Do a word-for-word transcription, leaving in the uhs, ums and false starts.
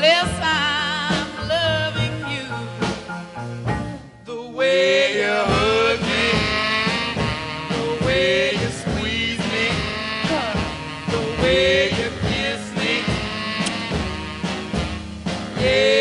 Yes, I'm loving you. The way you hug me, the way you squeeze me, the way you kiss me. Yeah.